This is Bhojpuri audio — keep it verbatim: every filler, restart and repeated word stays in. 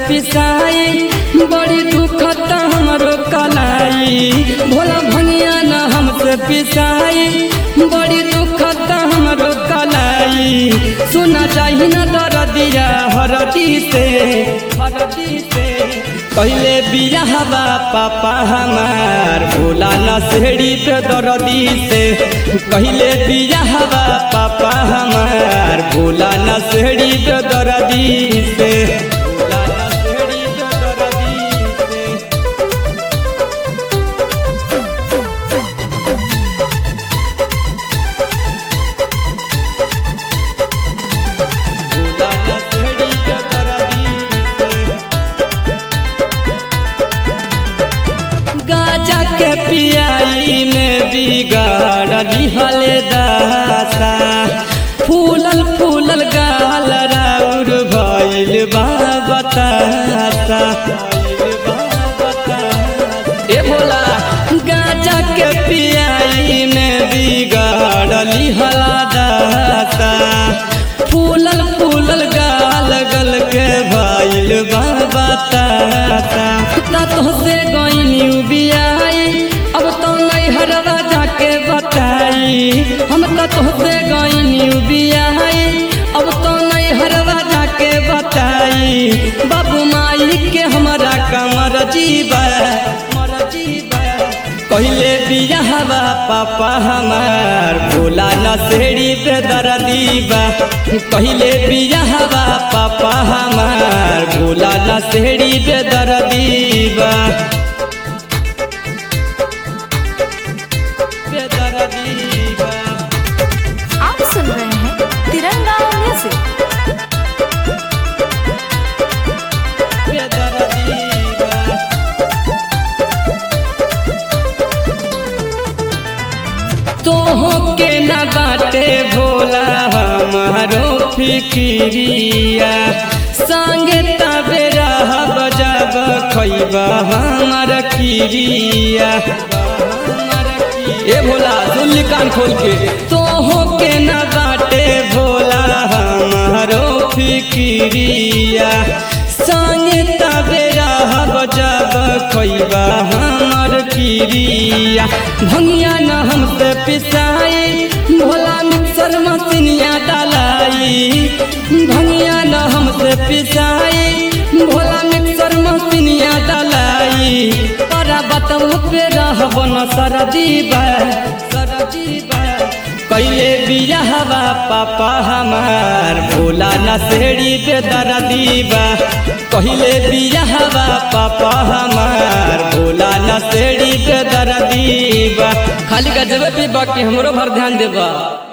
पिसाई बड़ी दुखता हमरो कलाई। भोला भनिया न हमसे पिसाई बड़ी दुखता हमरो कलाई। सुना चाहिए न दर्दिया हरदी से हरदी से पहले बियाहवा पापा हमार भोला न सेड़ी पे दर्दी से। पहले बियाहवा पापा हमार भोला न सेड़ी पे दर्दी से। गाजा के पियाई में बिगाड़ दिहले दासा। फूलल फूलल गाल राउर भइल बा बतासा। ए भोला गाजा के पियाई में बिगाड़ दिहला दासा। फूलल फूलल गाल गल के भइल बा बतासा। तोहसे गईनी बियाई अब तो नहीं हरवा जाके बताई। हम तो तोहसे गईनी बियाई अब तो नहीं हरवा जाके बताई। बाबू माई के हमारा कमर जीवा मर जीवा। पहले बियाहवा पापा हमार भोला न सेड़ी पे दर्दी बा। पहले बियाहवा पापा हमार भोला न सेड़ी पे दर्दी बा। आप सुन रहे हैं तिरंगा म्यूजिक। तोहो के न बाटे भोला हमारो फिकिरिया। संगे तबेरा बजाब खैबा हमार खिरिया। ए भोला सुन कान खोल के। तोहो के न बाटे भोला हमारो फिकिरिया। संगे तबेरा बजाब खैबा हमार खिरिया। भंगिया न हमसे पिसाई भोला मिक्सर मशीनिया डालाई। भंगिया न हमसे पिसाई भोला मिक्सर मशीनिया डालाई। तोरा बतऊ पे रहब न सरदी बा सरदी बा। पहले बियाहवा पापा हमार भोला न सेड़ी पे दर्दी बा। पहले बियाहवा पापा हमार भोला न सेड़ी पे दर्दी बा। खाली गजबे पे बाकी हमरो भर ध्यान देबा।